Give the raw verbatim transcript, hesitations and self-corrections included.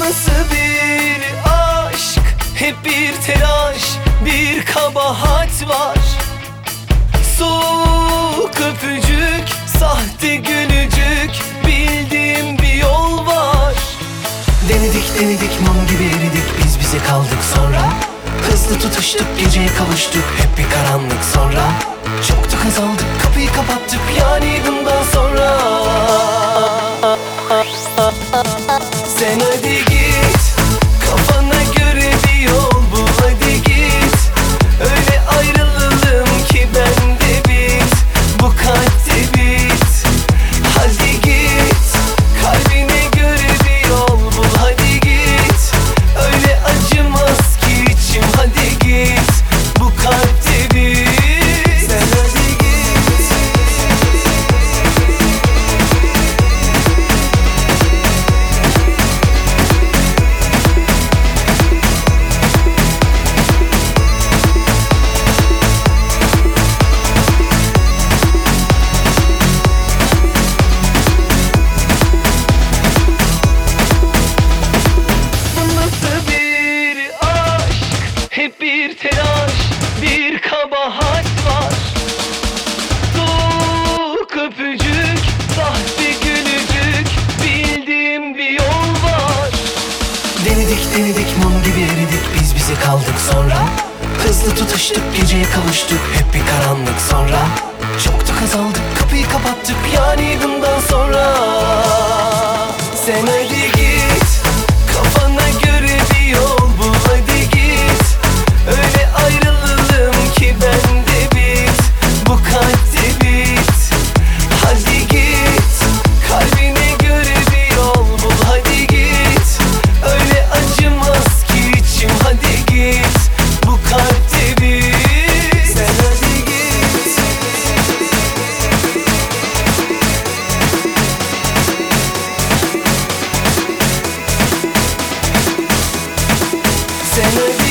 nasıl bir aşk? Hep bir telaş, bir kabahat var. Soğuk öpücük, sahte gülücük, bildiğim bir yol var. Denedik denedik mum gibi eridik, biz bize kaldık sonra. Hızlı tutuştuk, geceye kavuştuk, hep bir karanlık sonra. Çoktuk azaldık, kapıyı kapattık, yani bundan sonra. Sen hadi git, kafana göre bir yol bul, hadi git. Öyle ayrılalım ki ben de bit, bu kalpte bit. Hadi git, kalbine göre bir yol bul, hadi git. Öyle acımaz ki içim, hadi git, bu kalpte bit. Sen hadi git. Hep bir telaş, bir kabahat var. Soğuk öpücük, sahte gülücük, bildiğim bir yol var. Denedik denedik mum gibi eridik, biz bize kaldık sonra. Hızlı tutuştuk, geceye kavuştuk, hep bir karanlık sonra. Çoktuk azaldık, kapıyı kapattık, yani bundan sonra. Sen hadi git, kafana göre bir yol bul, hadi git. Öyle ayrılalım ki ben de bit, bu kalpte bit. Hadi git, kalbine göre bir yol bul, hadi git. Öyle acımaz ki içim, hadi git, bu kalpte bit. Sen hadi git. Sen hadi